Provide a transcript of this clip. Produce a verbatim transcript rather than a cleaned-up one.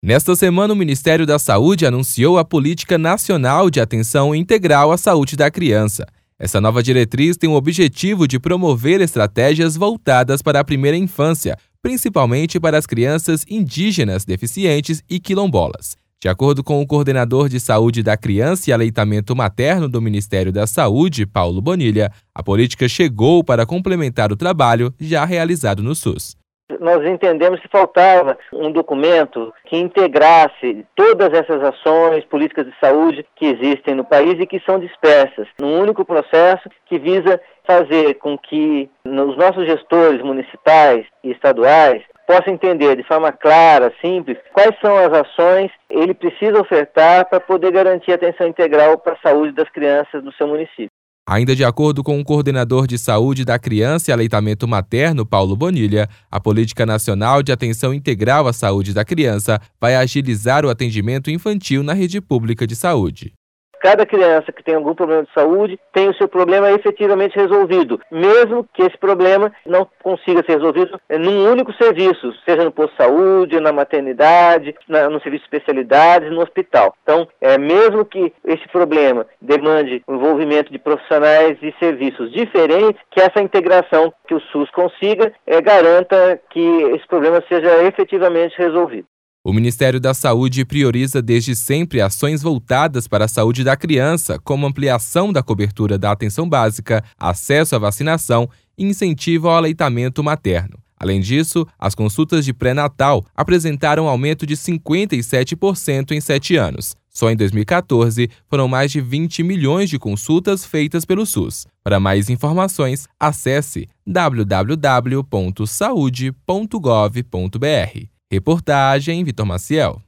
Nesta semana, o Ministério da Saúde anunciou a Política Nacional de Atenção Integral à Saúde da Criança. Essa nova diretriz tem o objetivo de promover estratégias voltadas para a primeira infância, principalmente para as crianças indígenas, deficientes e quilombolas. De acordo com o coordenador de Saúde da Criança e Aleitamento Materno do Ministério da Saúde, Paulo Bonilha, a política chegou para complementar o trabalho já realizado no SUS. Nós entendemos que faltava um documento que integrasse todas essas ações, políticas de saúde que existem no país e que são dispersas, num único processo que visa fazer com que os nossos gestores municipais e estaduais possam entender de forma clara, simples, quais são as ações que ele precisa ofertar para poder garantir a atenção integral para a saúde das crianças do seu município. Ainda de acordo com o coordenador de Saúde da Criança e Aleitamento Materno, Paulo Bonilha, a Política Nacional de Atenção Integral à Saúde da Criança vai agilizar o atendimento infantil na rede pública de saúde. Cada criança que tem algum problema de saúde tem o seu problema efetivamente resolvido, mesmo que esse problema não consiga ser resolvido num único serviço, seja no posto de saúde, na maternidade, na, no serviço de especialidades, no hospital. Então, é, mesmo que esse problema demande o envolvimento de profissionais e serviços diferentes, que essa integração que o SUS consiga é, garanta que esse problema seja efetivamente resolvido. O Ministério da Saúde prioriza desde sempre ações voltadas para a saúde da criança, como ampliação da cobertura da atenção básica, acesso à vacinação e incentivo ao aleitamento materno. Além disso, as consultas de pré-natal apresentaram aumento de cinquenta e sete por cento em sete anos. Só em dois mil e quatorze, foram mais de vinte milhões de consultas feitas pelo SUS. Para mais informações, acesse w w w ponto saude ponto gov ponto b r. Reportagem Vitor Maciel.